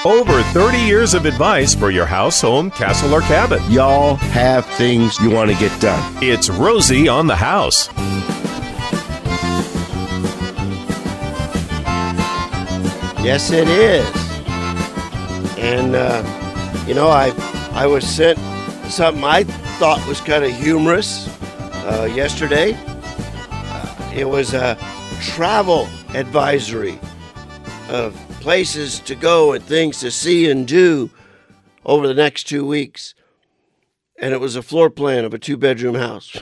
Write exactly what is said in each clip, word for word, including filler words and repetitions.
Over thirty years of advice for your house, home, castle, or cabin. Y'all have things you want to get done. It's Rosie on the House. Yes, it is. And, uh, you know, I I was sent something I thought was kind of humorous uh, yesterday. Uh, it was a travel advisory of places to go and things to see and do over the next two weeks. And it was a floor plan of a two-bedroom house.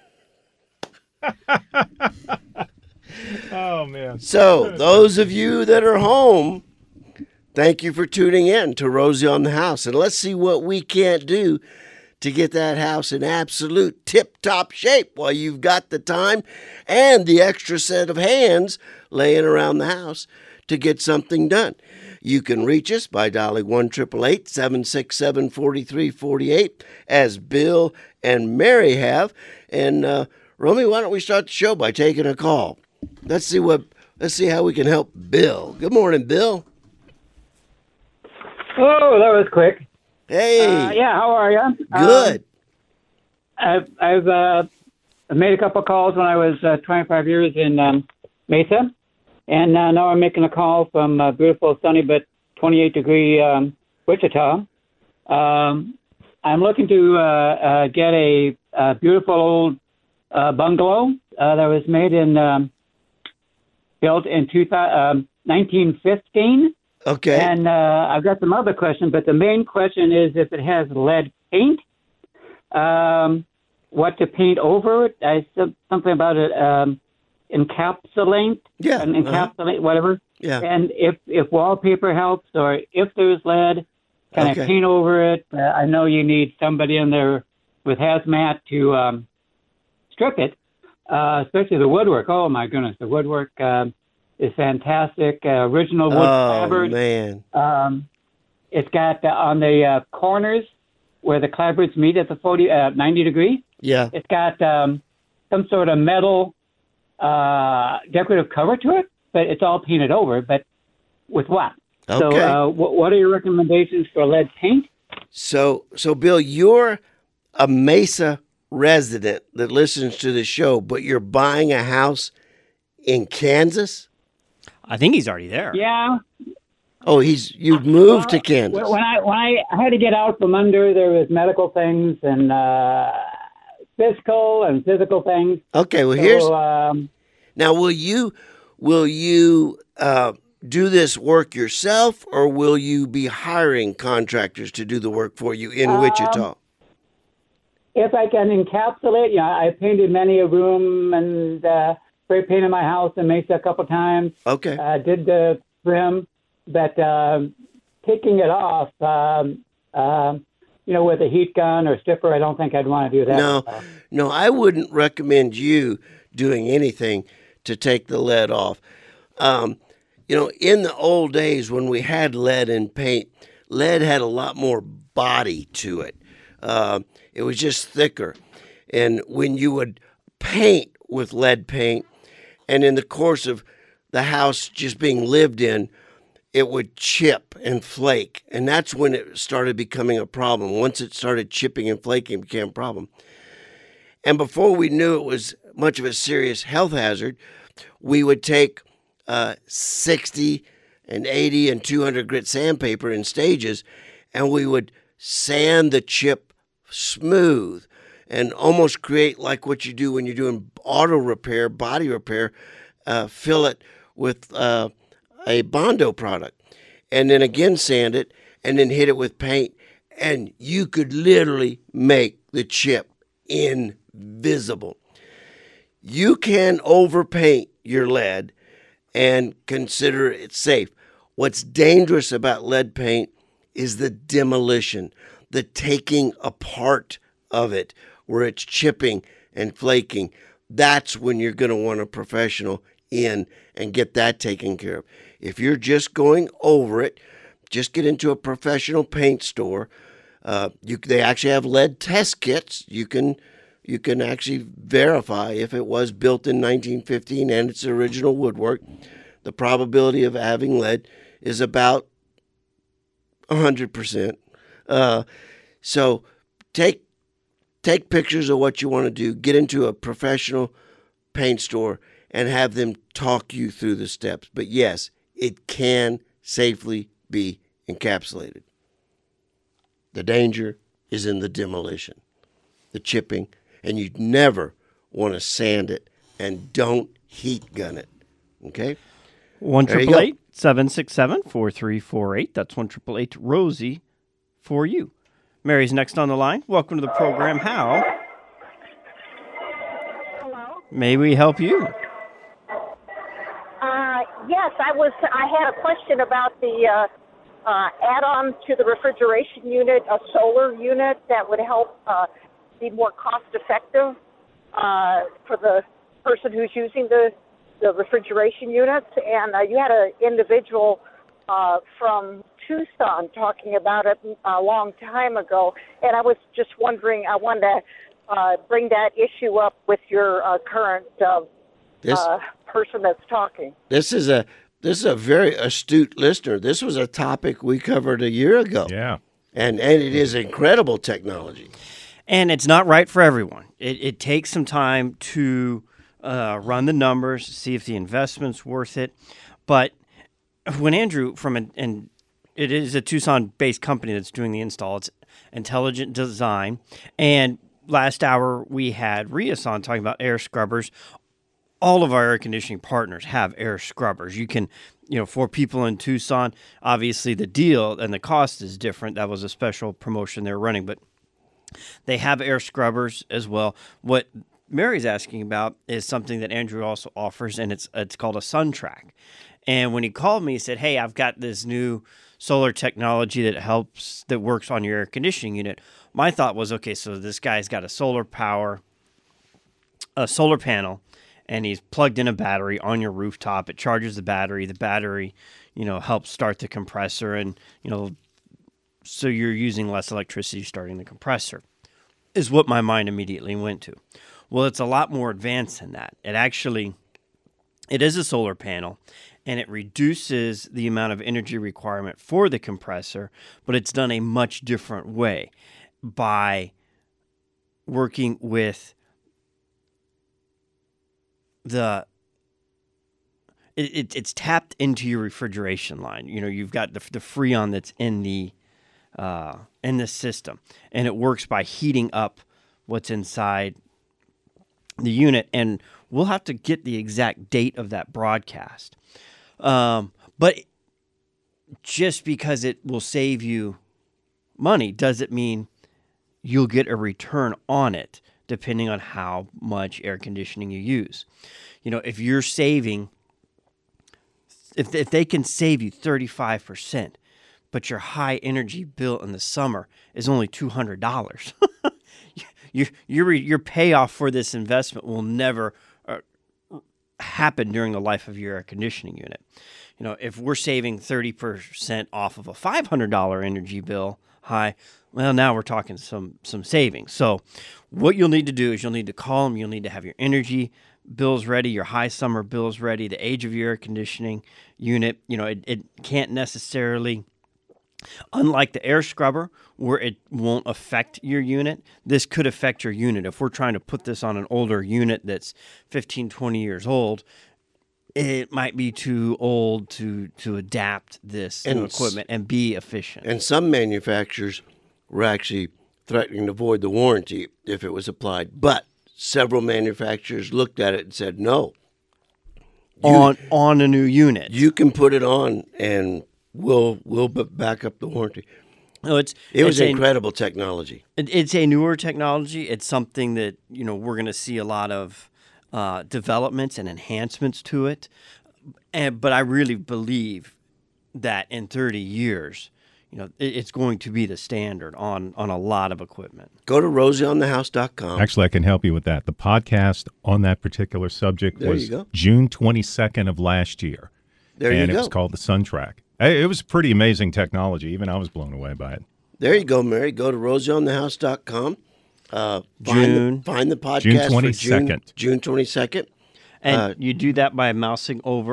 Oh, man. So, those of you that are home, thank you for tuning in to Rosie on the House. And let's see what we can't do to get that house in absolute tip-top shape while you've got the time and the extra set of hands laying around the house to get something done. You can reach us by dialing one eight eight eight, seven six seven, four three four eight, as Bill and Mary have. And, uh, Romy, why don't we start the show by taking a call? Let's see what. Let's see how we can help Bill. Good morning, Bill. Oh, that was quick. Hey. Uh, yeah, how are you? Good. Um, I've I've uh, made a couple calls when I was uh, twenty-five years in um, Mesa, and uh, now I'm making a call from uh, beautiful, sunny but twenty-eight degree um, Wichita. Um, I'm looking to uh, uh, get a, a beautiful old uh, bungalow uh, that was made in. Um, built in two, um, nineteen fifteen. Okay. And uh, I've got some other questions, but the main question is if it has lead paint, um, what to paint over it. I said something about it, um, encapsulate, Yeah. and encapsulate, uh-huh. whatever. Yeah. And if, if wallpaper helps, or if there's lead, can Okay. I paint over it? Uh, I know you need somebody in there with hazmat to um, strip it. Uh, especially the woodwork. Oh, my goodness. The woodwork uh, is fantastic. Uh, original wood Oh, clapboard. man. Um, it's got uh, on the uh, corners where the clapboards meet at the forty, uh, ninety degrees. Yeah. It's got um, some sort of metal uh, decorative cover to it, but it's all painted over. But with what? Okay. So uh, w- what are your recommendations for lead paint? So, so Bill, you're a Mesa resident that listens to the show, but you're buying a house in Kansas? I think he's already there. Yeah. Oh, he's you've moved to Well, Kansas. When I when I had to get out from under, there was medical things and uh, physical and physical things. Okay, well So, here's um, now. Will you will you uh, do this work yourself, or will you be hiring contractors to do the work for you in Um, Wichita? if I can encapsulate, you know, I painted many a room and uh, spray painted my house in Mesa a couple times. Okay. Uh, did the trim, but um, taking it off, um, um, you know, with a heat gun or stripper, I don't think I'd want to do that. No, Uh, no, I wouldn't recommend you doing anything to take the lead off. Um, you know, in the old days when we had lead in paint, lead had a lot more body to it. Uh, it was just thicker. And when you would paint with lead paint, and in the course of the house just being lived in, it would chip and flake. And that's when it started becoming a problem. Once it started chipping and flaking, it became a problem. And before we knew it was much of a serious health hazard, we would take uh, sixty and eighty and two hundred grit sandpaper in stages, and we would sand the chip smooth and almost create like what you do when you're doing auto repair, body repair, uh, fill it with uh, a Bondo product, and then again sand it, and then hit it with paint, and you could literally make the chip invisible. You can overpaint your lead and consider it safe. What's dangerous about lead paint is the demolition, the taking apart of it, where it's chipping and flaking. That's when you're going to want a professional in and get that taken care of. If you're just going over it, just get into a professional paint store. Uh, you, they actually have lead test kits. You can you can actually verify if it was built in nineteen fifteen and its original woodwork. The probability of having lead is about A hundred percent. Uh, so take take pictures of what you want to do. Get into a professional paint store and have them talk you through the steps. But yes, it can safely be encapsulated. The danger is in the demolition, the chipping, and you never want to sand it, and don't heat gun it. Okay? One There you triple go. eight seven six seven four three four eight. That's one triple eight Rosie for you. Mary's next on the line. Welcome to the program. How Hello. may we help you? Uh, yes, I was. I had a question about the uh, uh, add-on to the refrigeration unit, a solar unit that would help uh, be more cost-effective uh, for the person who's using the the refrigeration units. And uh, you had an individual uh, from Tucson talking about it a long time ago, and I was just wondering. I wanted to uh, bring that issue up with your uh, current. Uh, This uh, person that's talking. this is a this is a very astute listener. This was a topic we covered a year ago. Yeah. And and it is incredible technology. And it's not right for everyone. It, it takes some time to uh, run the numbers, see if the investment's worth it. But when Andrew from an, and it is a Tucson-based company that's doing the install. It's Intelligent Design. And last hour we had Rias on talking about air scrubbers. All of our air conditioning partners have air scrubbers. You can, you know, for people in Tucson, obviously the deal and the cost is different. That was a special promotion they're running, but they have air scrubbers as well. What Mary's asking about is something that Andrew also offers, and it's it's called a SunTrack. And when he called me, he said, "Hey, I've got this new solar technology that helps, that works on your air conditioning unit." My thought was, okay, so this guy's got a solar power, a solar panel, and he's plugged in a battery on your rooftop. It charges the battery. The battery, you know, helps start the compressor, and, you know, so you're using less electricity starting the compressor, is what my mind immediately went to. Well, it's a lot more advanced than that. It actually, it is a solar panel, and it reduces the amount of energy requirement for the compressor, but it's done a much different way by working with the it, it it's tapped into your refrigeration line. You know, you've got the the Freon that's in the uh, in the system, and it works by heating up what's inside the unit. And we'll have to get the exact date of that broadcast. Um, but just because it will save you money doesn't mean you'll get a return on it, depending on how much air conditioning you use. You know, if you're saving, if, if they can save you thirty-five percent, but your high energy bill in the summer is only two hundred dollars, your, your, your payoff for this investment will never uh, happen during the life of your air conditioning unit. You know, if we're saving thirty percent off of a five hundred dollars energy bill high, well, now we're talking some some savings. So what you'll need to do is you'll need to call them. You'll need to have your energy bills ready, your high summer bills ready, the age of your air conditioning unit. You know, it, it can't necessarily, unlike the air scrubber where it won't affect your unit, this could affect your unit. If we're trying to put this on an older unit that's fifteen, twenty years old, it might be too old to to adapt this And new s- equipment and be efficient. And some manufacturers were actually threatening to void the warranty if it was applied. But several manufacturers looked at it and said, no, you, on on a new unit. you can put it on and we'll, we'll b- back up the warranty. No, it's It was it's a- incredible technology. It, it's a newer technology. It's something that, you know, we're going to see a lot of uh, developments and enhancements to it. And but I really believe that in thirty years, you know, it, it's going to be the standard on on a lot of equipment. Go to rosie on the house dot com. Actually, I can help you with that. The podcast on that particular subject There was you go. June twenty-second of last year. There and you it go. was called the SunTrack. It was pretty amazing technology. Even I was blown away by it. There you go, Mary. Go to rosie on the house dot com. Uh, find June. The, find the podcast June for June, twenty-second. June twenty-second. And Uh, you do that by mousing over,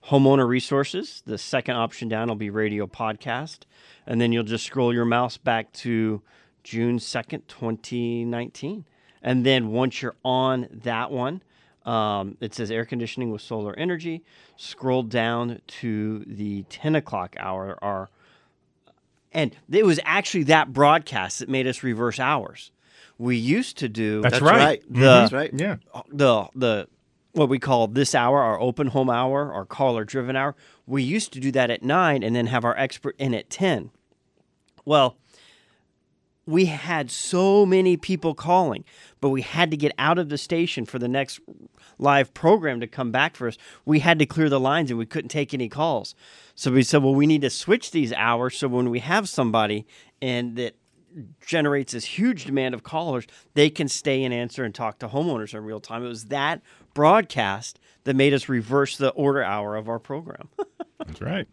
homeowner resources. The second option down will be radio podcast. And then you'll just scroll your mouse back to June second, twenty nineteen. And then once you're on that one, um, it says air conditioning with solar energy. Scroll down to the ten o'clock hour. Our, and it was actually that broadcast that made us reverse hours. We used to do That's, That's right. right. the That's right. Yeah. the the what we call this hour, our open home hour, our caller driven hour. We used to do that at nine and then have our expert in at ten. Well, we had so many people calling, but we had to get out of the station for the next live program to come back for us. We had to clear the lines and we couldn't take any calls. So we said, well, we need to switch these hours so when we have somebody and that generates this huge demand of callers, they can stay and answer and talk to homeowners in real time. It was that broadcast that made us reverse the order hour of our program. That's right.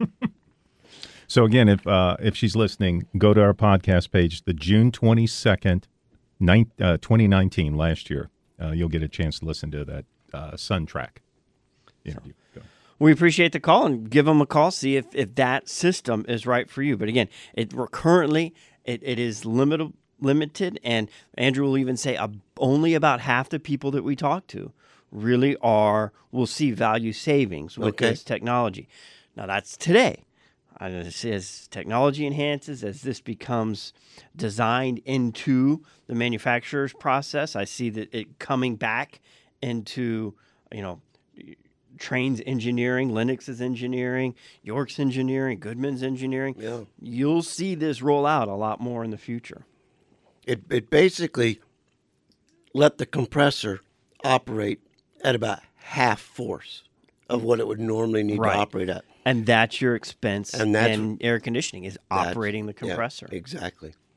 So again, if uh, if she's listening, go to our podcast page, the June twenty-second, uh, twenty nineteen, last year. Uh, you'll get a chance to listen to that uh, Sun Track interview. Go. We appreciate the call and give them a call, see if, if that system is right for you. But again, it we're currently it, it is limited, limited, and Andrew will even say uh, only about half the people that we talk to really are will see value savings with Okay. this technology. Now that's today. And as technology enhances, as this becomes designed into the manufacturer's process, I see that it coming back into, you know, Train's engineering, Lennox's engineering, York's engineering, Goodman's engineering. Yeah. You'll see this roll out a lot more in the future. It it basically let the compressor operate at about half force of what it would normally need Right. to operate at. And that's your expense And that's- in air conditioning is That's- operating the yeah, compressor. exactly.